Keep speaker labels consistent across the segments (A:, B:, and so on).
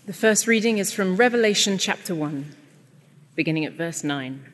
A: The first reading is from Revelation chapter 1, beginning at verse 9.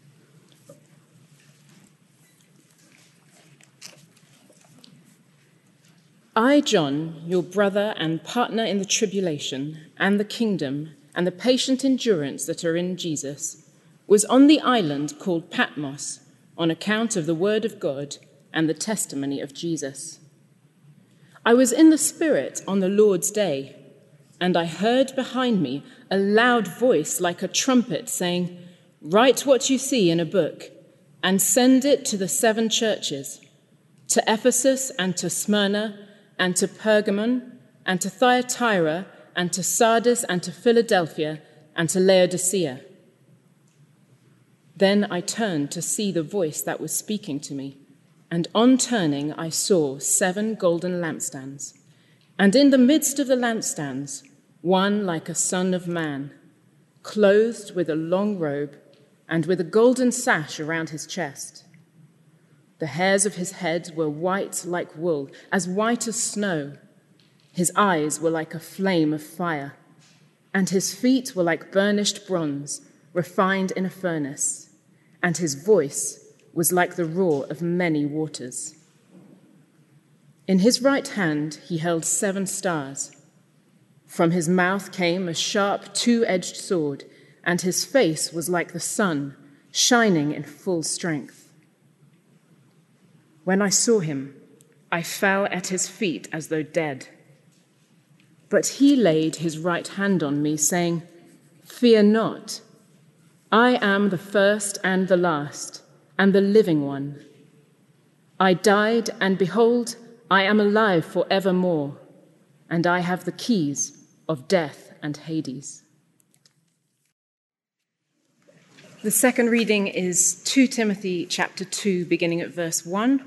A: I, John, your brother and partner in the tribulation and the kingdom and the patient endurance that are in Jesus, was on the island called Patmos on account of the word of God and the testimony of Jesus. I was in the Spirit on the Lord's day, and I heard behind me a loud voice like a trumpet saying, "Write what you see in a book and send it to the 7 churches, to Ephesus and to Smyrna and to Pergamon and to Thyatira and to Sardis and to Philadelphia and to Laodicea." Then I turned to see the voice that was speaking to me, and on turning I saw 7 golden lampstands, and in the midst of the lampstands one like a son of man, clothed with a long robe and with a golden sash around his chest. The hairs of his head were white like wool, as white as snow. His eyes were like a flame of fire, and his feet were like burnished bronze, refined in a furnace, and his voice was like the roar of many waters. In his right hand he held 7 stars. From his mouth came a sharp 2-edged sword, and his face was like the sun, shining in full strength. When I saw him, I fell at his feet as though dead. But he laid his right hand on me, saying, "Fear not. I am the first and the last, and the living one. I died, and behold, I am alive forevermore, and I have the keys of death and Hades." The second reading is 2 Timothy chapter 2, beginning at verse 1.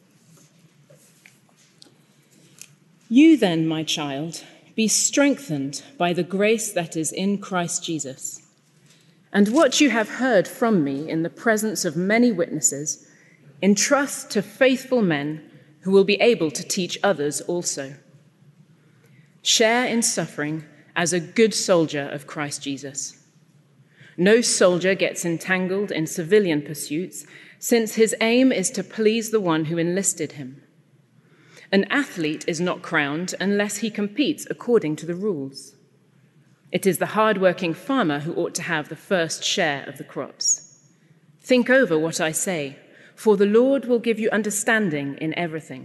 A: You then, my child, be strengthened by the grace that is in Christ Jesus. And what you have heard from me in the presence of many witnesses, entrust to faithful men who will be able to teach others also. Share in suffering as a good soldier of Christ Jesus. No soldier gets entangled in civilian pursuits, since his aim is to please the one who enlisted him. An athlete is not crowned unless he competes according to the rules. It is the hard-working farmer who ought to have the first share of the crops. Think over what I say, for the Lord will give you understanding in everything.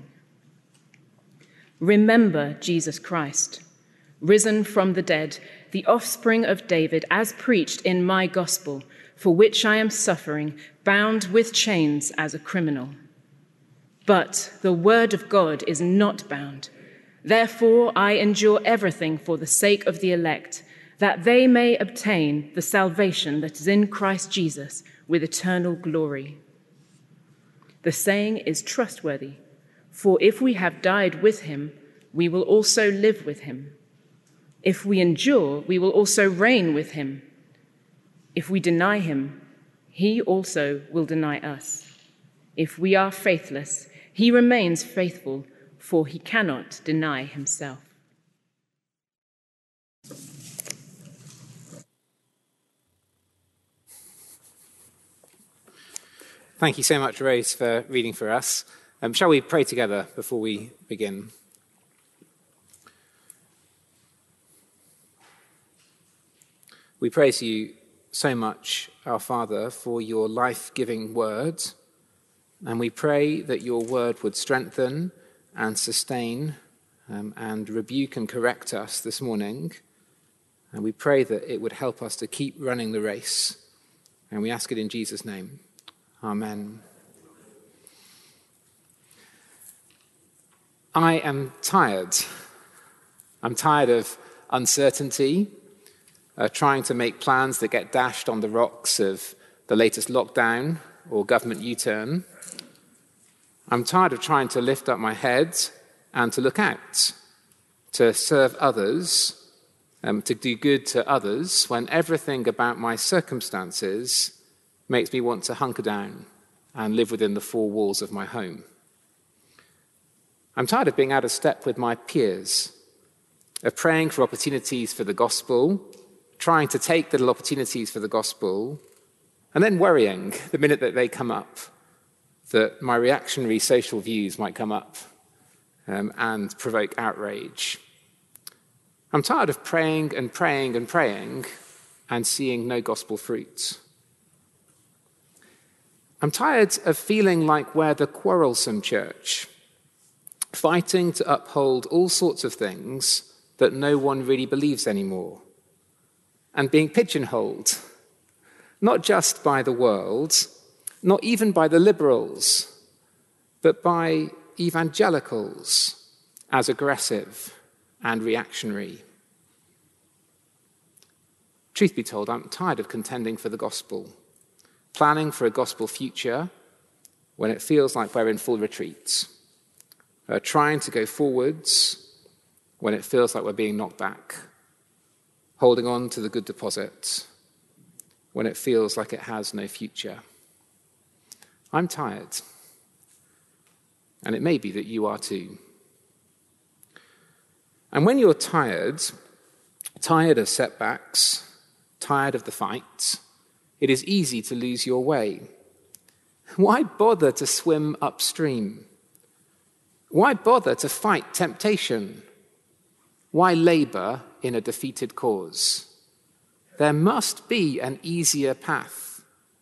A: Remember Jesus Christ, risen from the dead, the offspring of David, as preached in my gospel, for which I am suffering, bound with chains as a criminal. But the word of God is not bound. Therefore I endure everything for the sake of the elect, that they may obtain the salvation that is in Christ Jesus with eternal glory. The saying is trustworthy, for if we have died with him, we will also live with him. If we endure, we will also reign with him. If we deny him, he also will deny us. If we are faithless, he remains faithful, for he cannot deny himself.
B: Thank you so much, Rose, for reading for us. Shall we pray together before we begin? We praise you so much, our Father, for your life-giving word, and we pray that your word would strengthen and sustain and rebuke and correct us this morning, and we pray that it would help us to keep running the race, and we ask it in Jesus' name. Amen. I am tired. I'm tired of uncertainty, trying to make plans that get dashed on the rocks of the latest lockdown or government U-turn. I'm tired of trying to lift up my head and to look out, to serve others, to do good to others, when everything about my circumstances makes me want to hunker down and live within the 4 walls of my home. I'm tired of being out of step with my peers, of praying for opportunities for the gospel, trying to take little opportunities for the gospel, and then worrying the minute that they come up, that my reactionary social views might come up and provoke outrage. I'm tired of praying and praying and praying and seeing no gospel fruit. I'm tired of feeling like we're the quarrelsome church, fighting to uphold all sorts of things that no one really believes anymore, and being pigeonholed, not just by the world, not even by the liberals, but by evangelicals as aggressive and reactionary. Truth be told, I'm tired of contending for the gospel, planning for a gospel future when it feels like we're in full retreat, trying to go forwards when it feels like we're being knocked back, holding on to the good deposit when it feels like it has no future. I'm tired, and it may be that you are too. And when you're tired of setbacks, tired of the fight, it is easy to lose your way. Why bother to swim upstream? Why bother to fight temptation? Why labor in a defeated cause? There must be an easier path.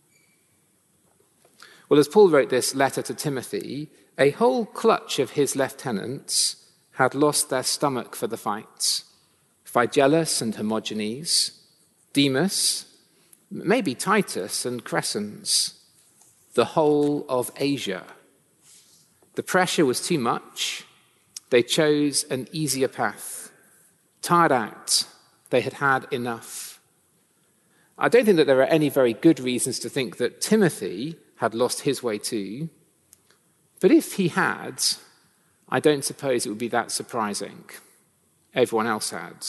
B: Well, as Paul wrote this letter to Timothy, a whole clutch of his lieutenants had lost their stomach for the fight. Phygellus and Hermogenes, Demas, maybe Titus and Crescens, the whole of Asia. The pressure was too much. They chose an easier path. Tired out, they had had enough. I don't think that there are any very good reasons to think that Timothy had lost his way too. But if he had, I don't suppose it would be that surprising. Everyone else had.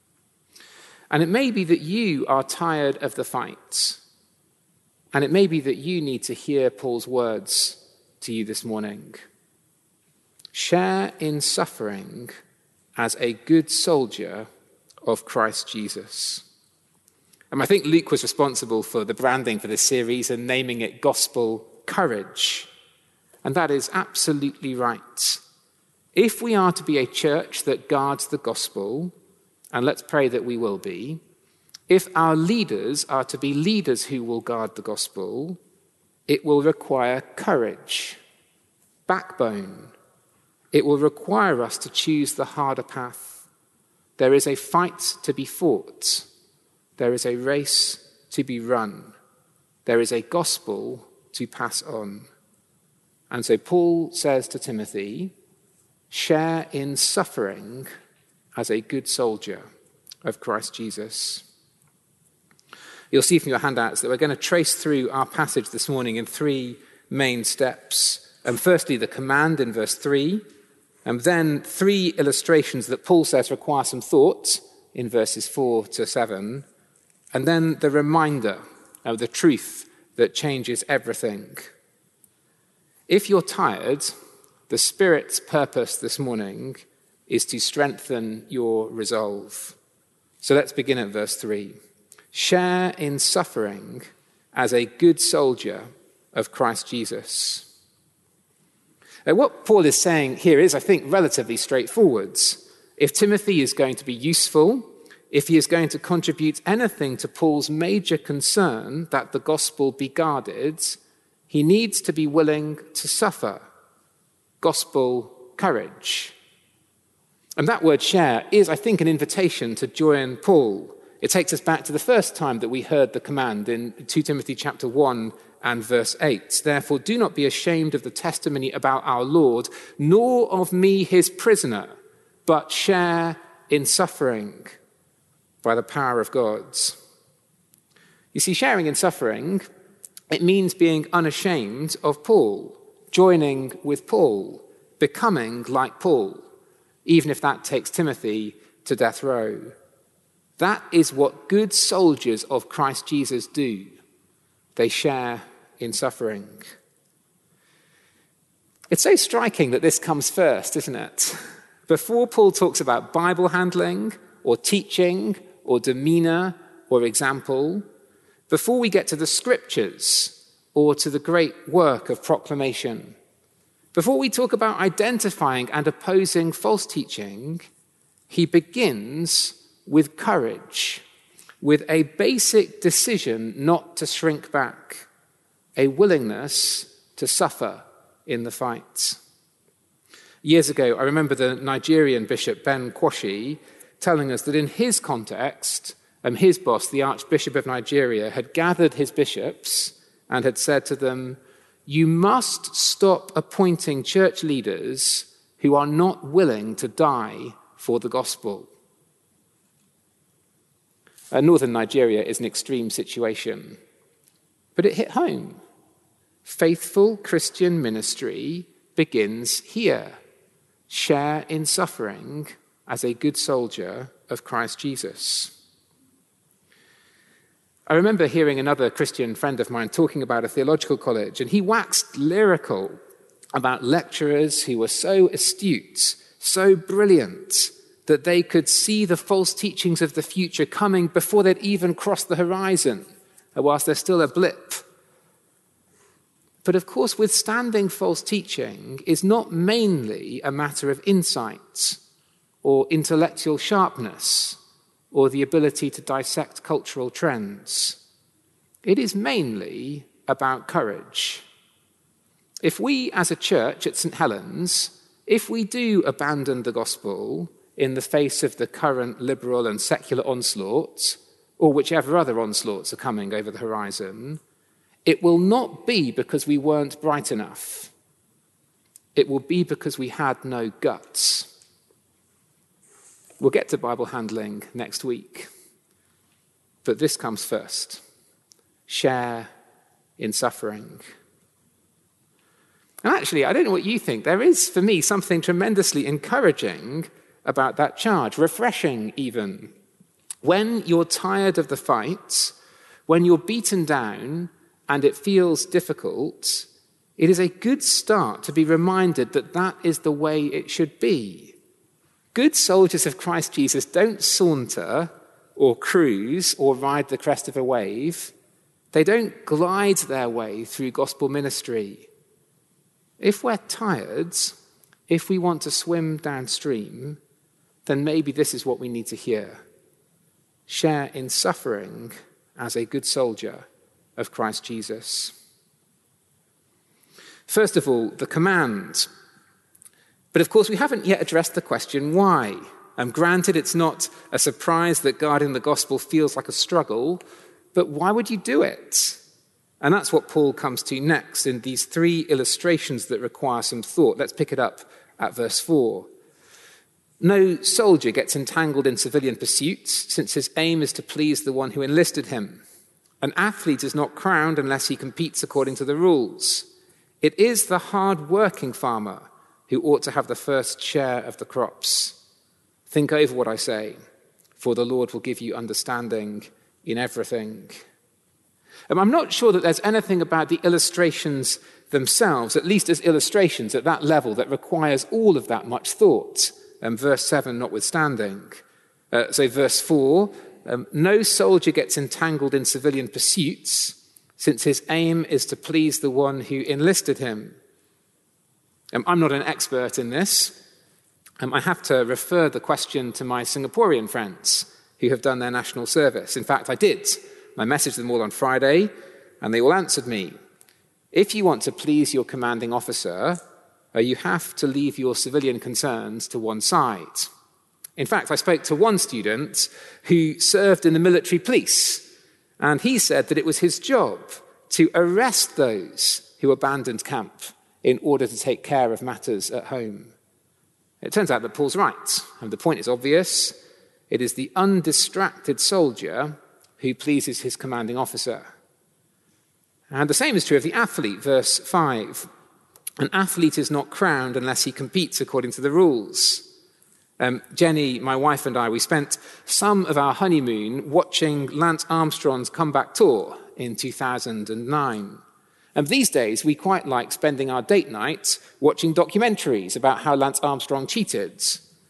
B: And it may be that you are tired of the fight. And it may be that you need to hear Paul's words to you this morning. Share in suffering as a good soldier of Christ Jesus. And I think Luke was responsible for the branding for this series and naming it Gospel Courage. And that is absolutely right. If we are to be a church that guards the gospel, and let's pray that we will be, if our leaders are to be leaders who will guard the gospel, it will require courage, backbone. It will require us to choose the harder path. There is a fight to be fought. There is a race to be run. There is a gospel to pass on. And so Paul says to Timothy, share in suffering as a good soldier of Christ Jesus. You'll see from your handouts that we're going to trace through our passage this morning in three main steps. And firstly, the command in verse 3, and then three illustrations that Paul says require some thought in verses 4 to 7, and then the reminder of the truth that changes everything. If you're tired, the Spirit's purpose this morning is to strengthen your resolve. So let's begin at verse 3. Share in suffering as a good soldier of Christ Jesus. Now, what Paul is saying here is, I think, relatively straightforward. If Timothy is going to be useful, if he is going to contribute anything to Paul's major concern that the gospel be guarded, he needs to be willing to suffer. Gospel courage. And that word share is, I think, an invitation to join Paul. It takes us back to the first time that we heard the command in 2 Timothy chapter 1 and verse 8. Therefore, do not be ashamed of the testimony about our Lord, nor of me, his prisoner, but share in suffering by the power of God. You see, sharing in suffering, it means being unashamed of Paul, joining with Paul, becoming like Paul, even if that takes Timothy to death row. That is what good soldiers of Christ Jesus do. They share in suffering. It's so striking that this comes first, isn't it? Before Paul talks about Bible handling or teaching or demeanor or example, before we get to the scriptures or to the great work of proclamation, before we talk about identifying and opposing false teaching, he begins with courage, with a basic decision not to shrink back, a willingness to suffer in the fight. Years ago, I remember the Nigerian bishop, Ben Kwashi, telling us that in his context, his boss, the Archbishop of Nigeria, had gathered his bishops and had said to them, "You must stop appointing church leaders who are not willing to die for the gospel." Northern Nigeria is an extreme situation, but it hit home. Faithful Christian ministry begins here. Share in suffering as a good soldier of Christ Jesus. I remember hearing another Christian friend of mine talking about a theological college, and he waxed lyrical about lecturers who were so astute, so brilliant, that they could see the false teachings of the future coming before they'd even crossed the horizon, whilst they're still a blip. But of course, withstanding false teaching is not mainly a matter of insight or intellectual sharpness or the ability to dissect cultural trends. It is mainly about courage. If we as a church at St. Helens, if we do abandon the gospel in the face of the current liberal and secular onslaughts, or whichever other onslaughts are coming over the horizon, it will not be because we weren't bright enough. It will be because we had no guts. We'll get to Bible handling next week. But this comes first. Share in suffering. And actually, I don't know what you think. There is, for me, something tremendously encouraging about that charge, refreshing even. When you're tired of the fight, when you're beaten down and it feels difficult, it is a good start to be reminded that that is the way it should be. Good soldiers of Christ Jesus don't saunter or cruise or ride the crest of a wave. They don't glide their way through gospel ministry. If we're tired, if we want to swim downstream, then maybe this is what we need to hear. Share in suffering as a good soldier of Christ Jesus. First of all, the command. But of course, we haven't yet addressed the question why. Granted, it's not a surprise that guarding the gospel feels like a struggle, but why would you do it? And that's what Paul comes to next in these three illustrations that require some thought. Let's pick it up at verse 4. No soldier gets entangled in civilian pursuits, since his aim is to please the one who enlisted him. An athlete is not crowned unless he competes according to the rules. It is the hard-working farmer who ought to have the first share of the crops. Think over what I say, for the Lord will give you understanding in everything. I'm not sure that there's anything about the illustrations themselves, at least as illustrations at that level, that requires all of that much thought, verse 7 notwithstanding. So verse 4, no soldier gets entangled in civilian pursuits, since his aim is to please the one who enlisted him. I'm not an expert in this. I have to refer the question to my Singaporean friends who have done their national service. In fact, I did. I messaged them all on Friday, and they all answered me. If you want to please your commanding officer, you have to leave your civilian concerns to one side. In fact, I spoke to one student who served in the military police, and he said that it was his job to arrest those who abandoned camp in order to take care of matters at home. It turns out that Paul's right, and the point is obvious. It is the undistracted soldier who pleases his commanding officer. And the same is true of the athlete, verse 5. An athlete is not crowned unless he competes according to the rules. Jenny, my wife, and I, we spent some of our honeymoon watching Lance Armstrong's comeback tour in 2009. And these days, we quite like spending our date night watching documentaries about how Lance Armstrong cheated.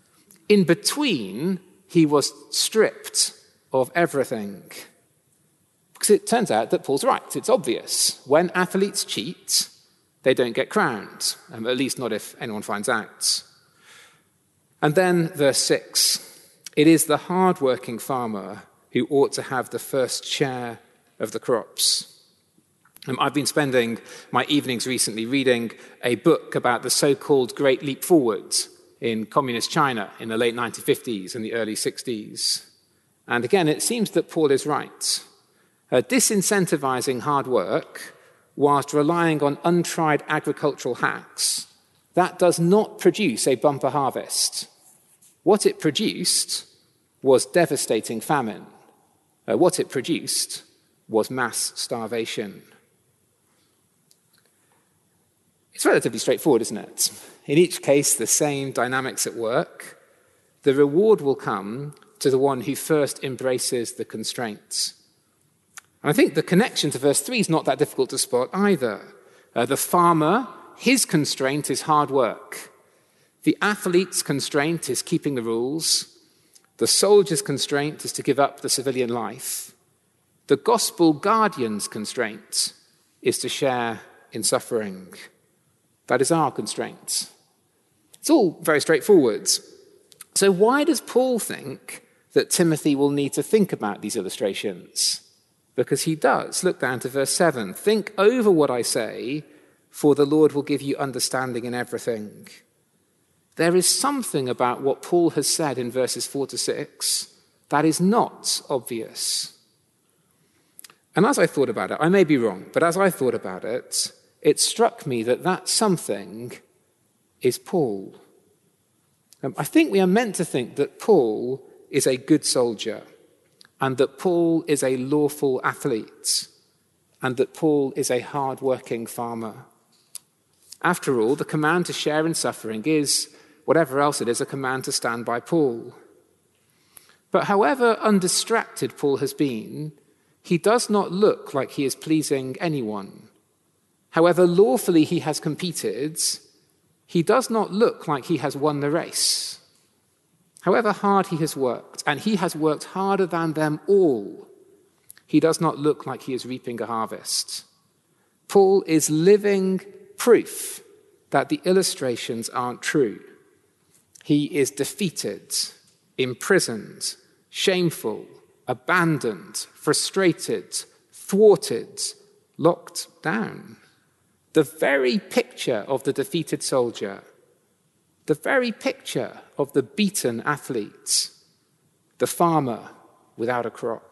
B: In between, he was stripped of everything. Because it turns out that Paul's right. It's obvious. When athletes cheat, they don't get crowned, at least not if anyone finds out. And then verse 6, it is the hard-working farmer who ought to have the first share of the crops. I've been spending my evenings recently reading a book about the so-called Great Leap Forward in communist China in the late 1950s and the early 60s. And again, it seems that Paul is right. Disincentivizing hard work whilst relying on untried agricultural hacks, that does not produce a bumper harvest. What it produced was devastating famine. What it produced was mass starvation. It's relatively straightforward, isn't it? In each case, the same dynamics at work. The reward will come to the one who first embraces the constraints. And I think the connection to verse 3 is not that difficult to spot either. The farmer, his constraint is hard work. The athlete's constraint is keeping the rules. The soldier's constraint is to give up the civilian life. The gospel guardian's constraint is to share in suffering. That is our constraint. It's all very straightforward. So why does Paul think that Timothy will need to think about these illustrations? Because he does. Look down to verse 7. Think over what I say, for the Lord will give you understanding in everything. There is something about what Paul has said in verses 4 to 6 that is not obvious. And as I thought about it, I may be wrong, but as I thought about it, it struck me that that something is Paul. I think we are meant to think that Paul is a good soldier, and that Paul is a lawful athlete, and that Paul is a hard-working farmer. After all, the command to share in suffering is, whatever else it is, a command to stand by Paul. But however undistracted Paul has been, he does not look like he is pleasing anyone. However lawfully he has competed, he does not look like he has won the race. However hard he has worked, and he has worked harder than them all, he does not look like he is reaping a harvest. Paul is living proof that the illustrations aren't true. He is defeated, imprisoned, shameful, abandoned, frustrated, thwarted, locked down. The very picture of the defeated soldier, the very picture of the beaten athlete, the farmer without a crop.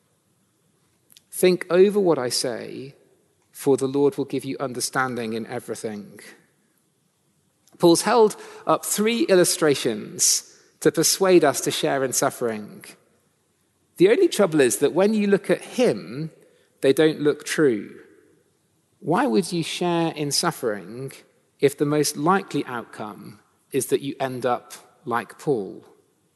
B: Think over what I say, for the Lord will give you understanding in everything. Paul's held up 3 illustrations to persuade us to share in suffering. The only trouble is that when you look at him, they don't look true. Why would you share in suffering if the most likely outcome is that you end up like Paul?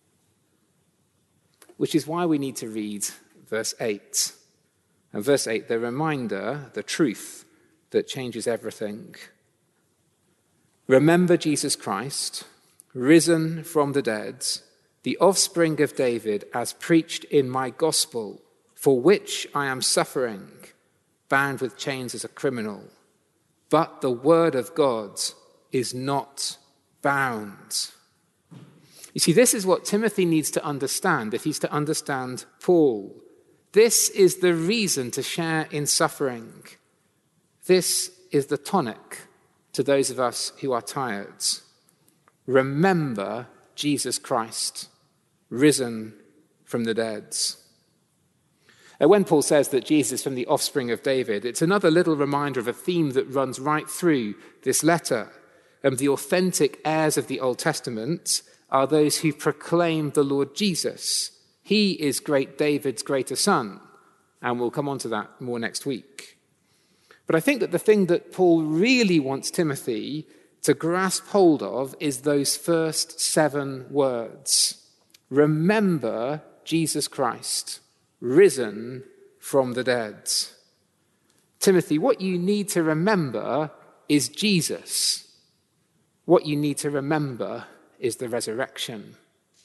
B: Which is why we need to read verse 8. And verse 8, the reminder, the truth that changes everything. Remember Jesus Christ, risen from the dead, the offspring of David, as preached in my gospel, for which I am suffering, bound with chains as a criminal. But the word of God is not bound. You see, this is what Timothy needs to understand if he's to understand Paul. This is the reason to share in suffering. This is the tonic to those of us who are tired. Remember Jesus Christ, risen from the dead. When Paul says that Jesus is from the offspring of David, it's another little reminder of a theme that runs right through this letter. The authentic heirs of the Old Testament are those who proclaim the Lord Jesus. He is great David's greater son, and we'll come on to that more next week. But I think that the thing that Paul really wants Timothy to grasp hold of is those first 7 words. Remember Jesus Christ, risen from the dead. Timothy, what you need to remember is Jesus. What you need to remember is the resurrection.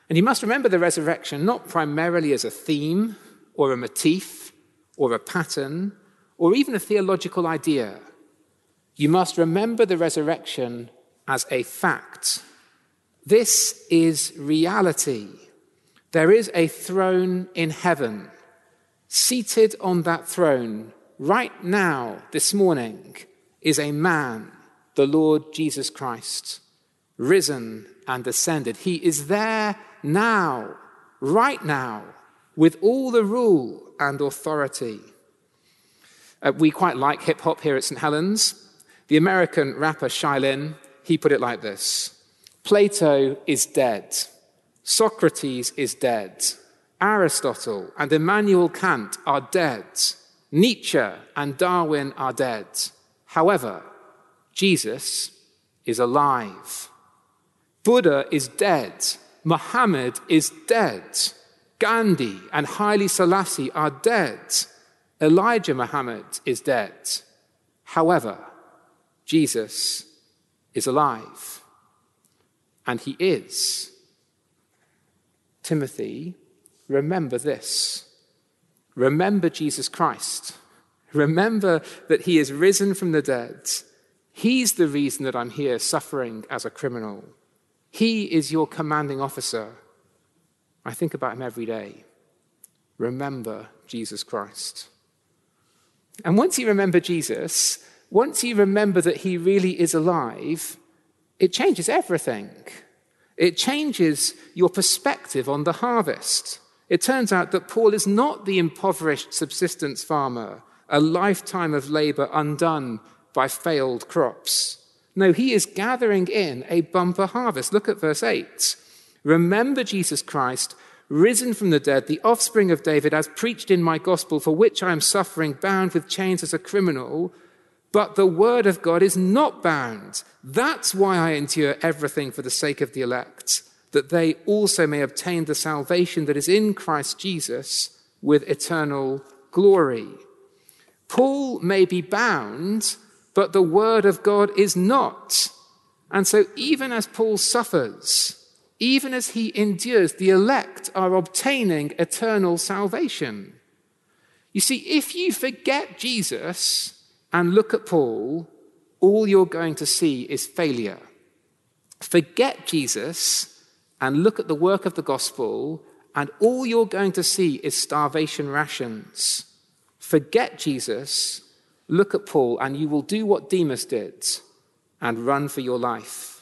B: And you must remember the resurrection not primarily as a theme or a motif or a pattern or even a theological idea. You must remember the resurrection as a fact. This is reality. There is a throne in heaven. Seated on that throne right now, this morning, is a man, the Lord Jesus Christ, risen and ascended. He is there now, right now, with all the rule and authority. We quite like hip-hop here at St. Helens. The American rapper Shai Linne, he put it like this: Plato is dead. Socrates is dead. Aristotle and Immanuel Kant are dead. Nietzsche and Darwin are dead. However, Jesus is alive. Buddha is dead. Muhammad is dead. Gandhi and Haile Selassie are dead. Elijah Muhammad is dead. However, Jesus is alive. And he is. Timothy, remember this. Remember Jesus Christ. Remember that he is risen from the dead. He's the reason that I'm here suffering as a criminal. He is your commanding officer. I think about him every day. Remember Jesus Christ. And once you remember Jesus, once you remember that he really is alive, it changes everything. It changes your perspective on the harvest. It turns out that Paul is not the impoverished subsistence farmer, a lifetime of labor undone by failed crops. No, he is gathering in a bumper harvest. Look at verse 8. Remember Jesus Christ, risen from the dead, the offspring of David, as preached in my gospel, for which I am suffering, bound with chains as a criminal. But the word of God is not bound. That's why I endure everything for the sake of the elect, that they also may obtain the salvation that is in Christ Jesus with eternal glory. Paul may be bound, but the word of God is not. And so even as Paul suffers, even as he endures, the elect are obtaining eternal salvation. You see, if you forget Jesus and look at Paul, all you're going to see is failure. Forget Jesus and look at the work of the gospel, and all you're going to see is starvation rations. Forget Jesus, look at Paul, and you will do what Demas did and run for your life.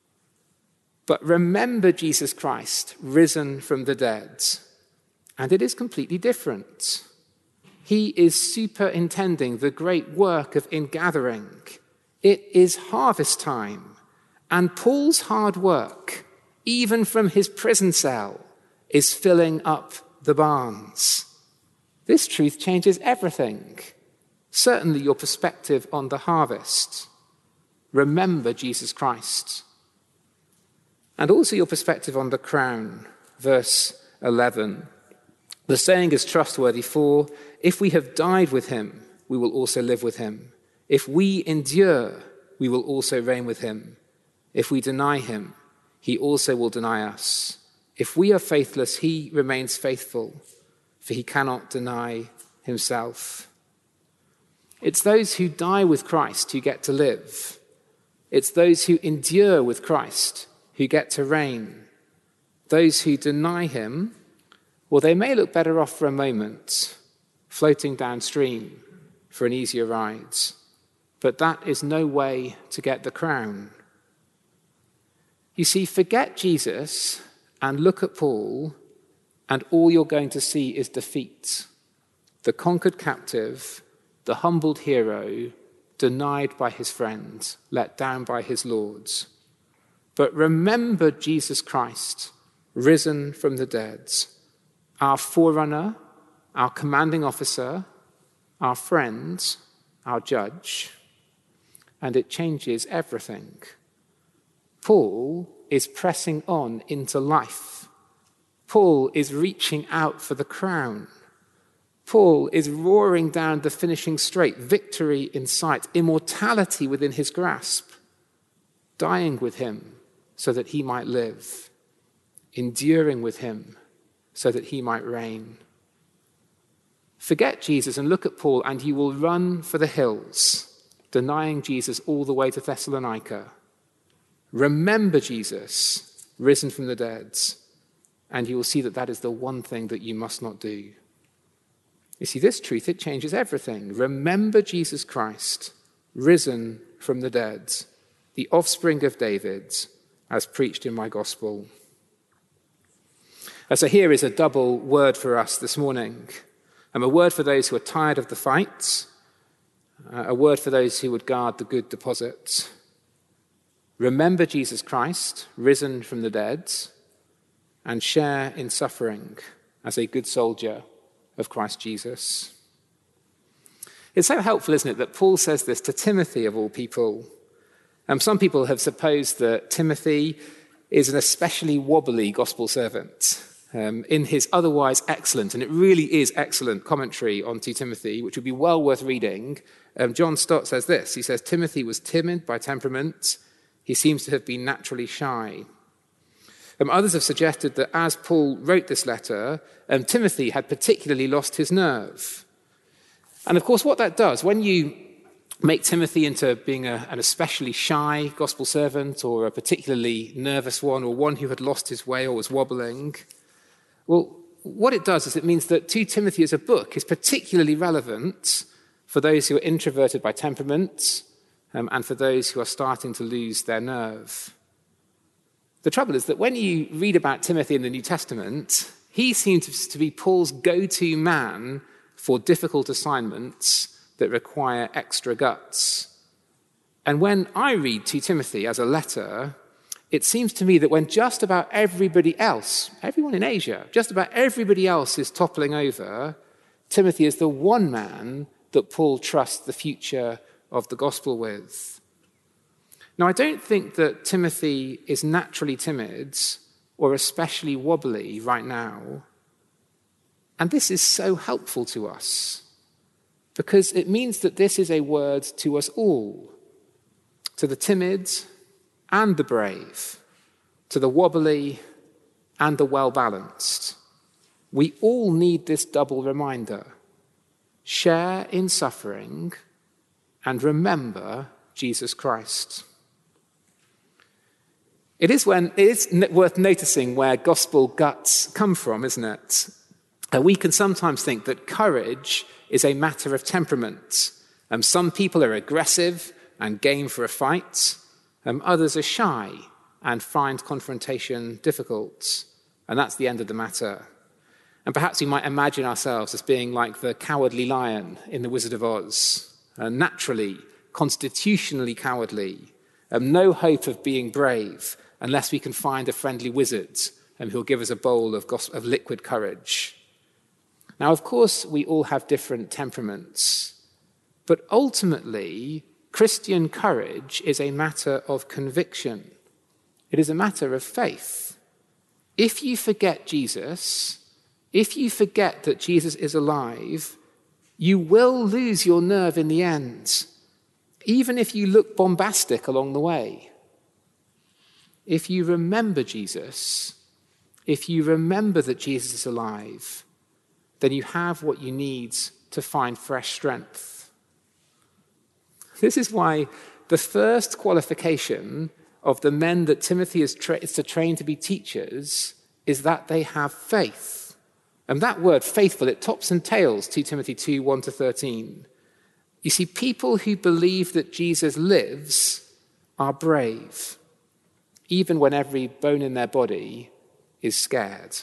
B: But remember Jesus Christ, risen from the dead, and it is completely different. He is superintending the great work of ingathering. It is harvest time, and Paul's hard work, even from his prison cell, is filling up the barns. This truth changes everything. Certainly your perspective on the harvest. Remember Jesus Christ. And also your perspective on the crown. Verse 11. The saying is trustworthy, for if we have died with him, we will also live with him. If we endure, we will also reign with him. If we deny him, he also will deny us. If we are faithless, he remains faithful, for he cannot deny himself. It's those who die with Christ who get to live. It's those who endure with Christ who get to reign. Those who deny him, well, they may look better off for a moment, floating downstream for an easier ride. But that is no way to get the crown. You see, forget Jesus and look at Paul, and all you're going to see is defeat. The conquered captive, the humbled hero, denied by his friends, let down by his lords. But remember Jesus Christ, risen from the dead, our forerunner, our commanding officer, our friend, our judge, and it changes everything. Paul is pressing on into life. Paul is reaching out for the crown. Paul is roaring down the finishing straight, victory in sight, immortality within his grasp, dying with him so that he might live. enduring with him so that he might reign. Forget Jesus and look at Paul, and you will run for the hills, denying Jesus all the way to Thessalonica. Remember Jesus, risen from the dead, and you will see that that is the one thing that you must not do. You see, this truth, it changes everything. Remember Jesus Christ, risen from the dead, the offspring of David, as preached in my gospel. So here is a double word for us this morning. A word for those who are tired of the fight, a word for those who would guard the good deposit. Remember Jesus Christ, risen from the dead, and share in suffering as a good soldier of Christ Jesus. It's so helpful, isn't it, that Paul says this to Timothy, of all people. Some people have supposed that Timothy is an especially wobbly gospel servant. In his otherwise excellent, and it really is excellent, commentary on 2 Timothy, which would be well worth reading, John Stott says this. He says, Timothy was timid by temperament. He seems to have been naturally shy. Others have suggested that as Paul wrote this letter, Timothy had particularly lost his nerve. And of course, what that does, when you make Timothy into being an especially shy gospel servant, or a particularly nervous one, or one who had lost his way or was wobbling, well, what it does is it means that 2 Timothy as a book is particularly relevant for those who are introverted by temperament and for those who are starting to lose their nerve. The trouble is that when you read about Timothy in the New Testament, he seems to be Paul's go-to man for difficult assignments that require extra guts. And when I read 2 Timothy as a letter, it seems to me that when just about everybody else, everyone in Asia, just about everybody else is toppling over, Timothy is the one man that Paul trusts the future of the gospel with. Now, I don't think that Timothy is naturally timid or especially wobbly right now. And this is so helpful to us because it means that this is a word to us all, to the timid and the brave, to the wobbly and the well-balanced. We all need this double reminder. Share in suffering and remember Jesus Christ. It is worth noticing where gospel guts come from, isn't it? We can sometimes think that courage is a matter of temperament. Some people are aggressive and game for a fight. Others are shy and find confrontation difficult. And that's the end of the matter. And perhaps we might imagine ourselves as being like the cowardly lion in The Wizard of Oz. Naturally, constitutionally cowardly. No hope of being brave unless we can find a friendly wizard who'll give us a bowl of liquid courage. Now, of course, we all have different temperaments. But ultimately, Christian courage is a matter of conviction. It is a matter of faith. If you forget Jesus, if you forget that Jesus is alive, you will lose your nerve in the end, even if you look bombastic along the way. If you remember Jesus, if you remember that Jesus is alive, then you have what you need to find fresh strength. This is why the first qualification of the men that Timothy is to train to be teachers is that they have faith. And that word, faithful, it tops and tails 2 Timothy 2, 1-13. You see, people who believe that Jesus lives are brave, even when every bone in their body is scared.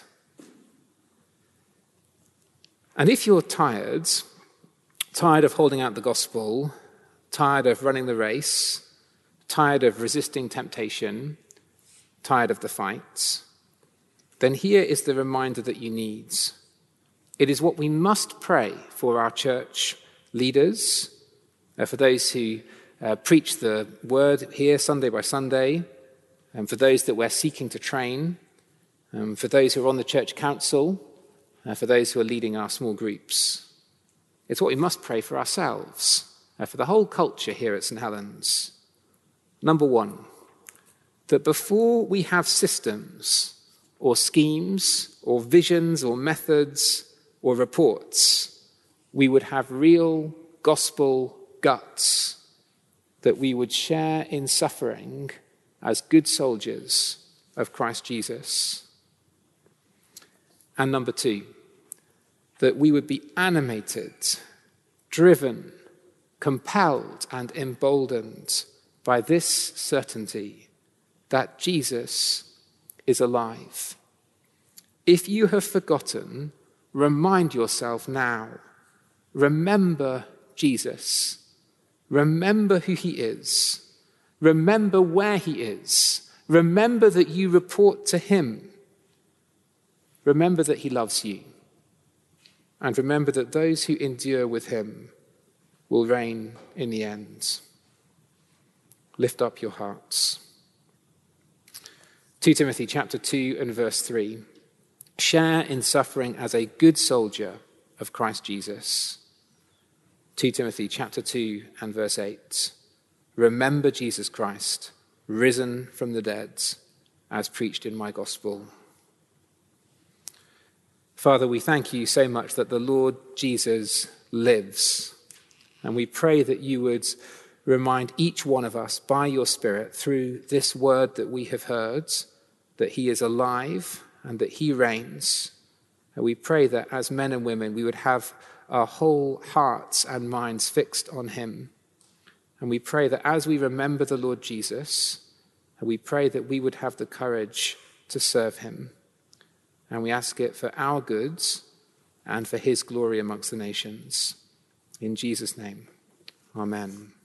B: And if you're tired of holding out the gospel, tired of running the race, tired of resisting temptation, tired of the fights, then here is the reminder that you need. It is what we must pray for our church leaders, for those who preach the word here Sunday by Sunday, and for those that we're seeking to train, for those who are on the church council, for those who are leading our small groups. It's what we must pray for ourselves, for the whole culture here at St. Helens. Number one, that before we have systems or schemes or visions or methods or reports. We would have real gospel guts, that we would share in suffering as good soldiers of Christ Jesus. And number 2, that we would be animated, driven, compelled, and emboldened by this certainty that Jesus is alive. If you have forgotten, remind yourself now. Remember Jesus. Remember who he is. Remember where he is. Remember that you report to him. Remember that he loves you. And remember that those who endure with him will reign in the end. Lift up your hearts. 2 Timothy chapter 2 and verse 3. Share in suffering as a good soldier of Christ Jesus. 2 Timothy chapter 2 and verse 8. Remember Jesus Christ, risen from the dead, as preached in my gospel. Father, we thank you so much that the Lord Jesus lives. And we pray that you would remind each one of us by your Spirit through this word that we have heard, that he is alive and that he reigns. And we pray that as men and women, we would have our whole hearts and minds fixed on him. And we pray that as we remember the Lord Jesus, we pray that we would have the courage to serve him. And we ask it for our goods and for his glory amongst the nations. In Jesus' name, amen.